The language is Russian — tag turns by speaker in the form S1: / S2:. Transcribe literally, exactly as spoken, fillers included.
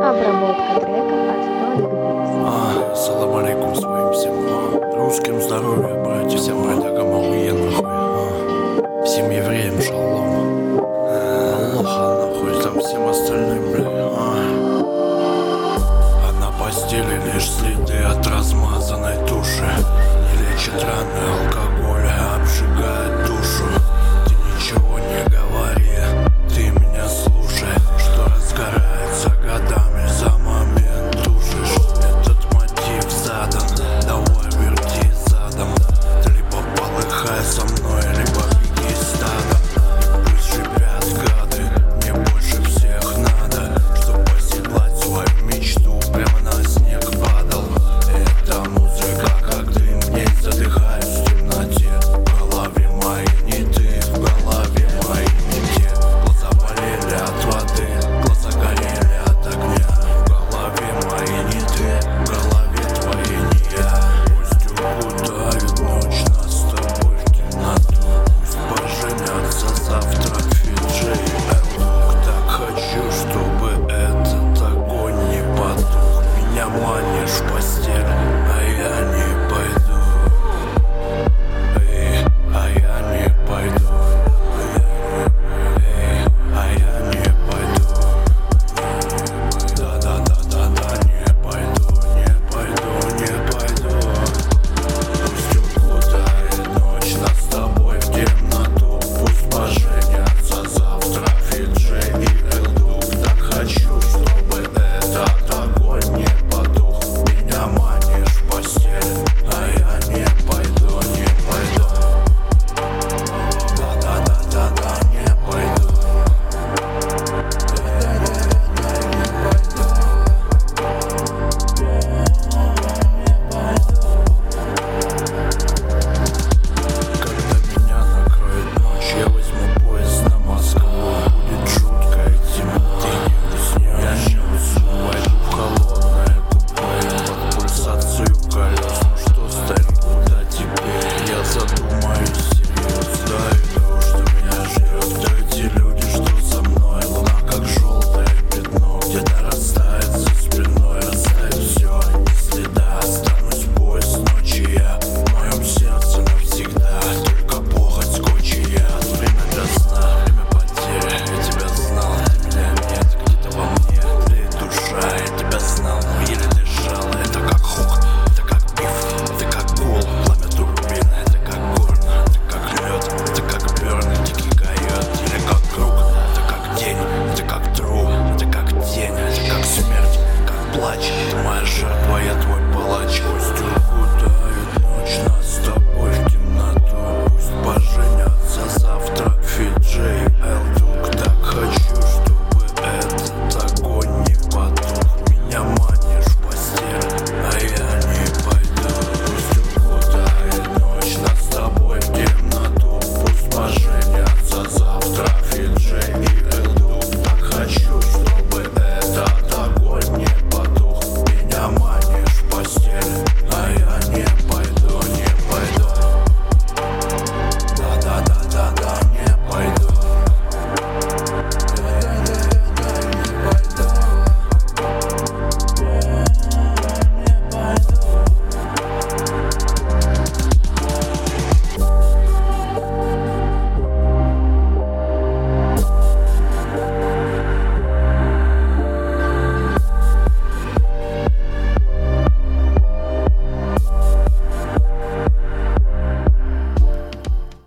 S1: Обработка трека от Толик Бикс.
S2: А, салам алейкум своим всем а, русским здоровья, братья, всем бродягам охуенно нахуй а, всем евреям шалом, Аллаха нахуй, там всем остальным, бля а. А на постели лишь следы от размазанной туши. Не лечит раны алкоголь, а обжигает душу. Ты ничего не говори, ты меня слушай, что разгорается годами за момент тушишь. Этот мотив задан, давай верти задом. Ты либо полыхай со мной, либо беги стадом. Пусть шипят гады, мне больше всех надо, чтоб оседлать свою мечту, прямо на снег падал. Это музыка как дым, в ней задыхаюсь в темноте. В голове моей не ты, в голове моей не те. Глаза болели от воды, глаза горели от огня. В голове моей не ты, в голове твоей не я. Пусть укутает ночь нас с тобой в темноту. Пусть поженятся завтра Фиджи и Эллук. Так хочу, чтобы этот огонь не потух. Меня манишь в постель, а я не пойду. Эй, а я не пойду. Эй, а я не пойду. Да-да-да-да-да, не пойду, не пойду, не пойду. Пусть укутает ночь нас с тобой в темноту. Пусть поженятся завтра Фиджи и Элдук. Так хочу, чтобы этот огонь не потух. Меня манишь в постель, а я не пойду, не пойду. Да-да-да-да-да, не пойду. Когда меня накроет ночь, я возьму поезд на Москву. Будет жутко и темно, ты не уснешь. Я не усну, войду в холодное купе под пульсацию колес. Ну что, старик, куда теперь? Я задумаюсь всерьез. Да, иду, что меня ждет. Да эти люди, что со мной. Луна как желтое пятно, где-то растает за спиной. Растает все, ни следа. Останусь поезд ночи я в моем сердце навсегда. Только похоть, скотч и яд. Время для сна, время потери. Я тебя знал, ты меня нет. Где-то во мне тлеет душа. Я тебя знал, но еле дышал. Это как хук, это как биф, это как гул. Пламя турбины, это как горно, это как лед, это как берн, дикий койот. Или как круг, это как день, это как труп, это как тень, это как смерть, как плач. Ты моя жертва, я твой палач. Пусть